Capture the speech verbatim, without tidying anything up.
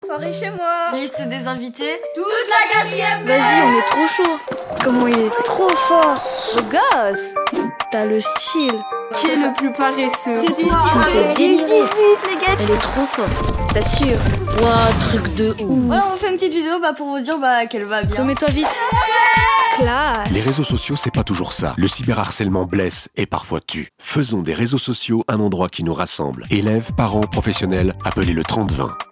soirée chez moi. Liste des invités. Toute la quatrième. Vas-y, on est trop chaud. Comment il est trop fort. Beau gosse. T'as le style. Qui est le plus paresseux? C'est toi. Tu me fais Allez, délirer. dix-huit, les gars. Elle est trop forte. T'assures. Ouah, truc de ouf. Voilà, on fait une petite vidéo bah, pour vous dire bah, qu'elle va bien. Remets-toi vite. Classe. Les réseaux sociaux, c'est pas toujours ça. Le cyberharcèlement blesse et parfois tue. Faisons des réseaux sociaux un endroit qui nous rassemble. Élèves, parents, professionnels, appelez le trente vingt.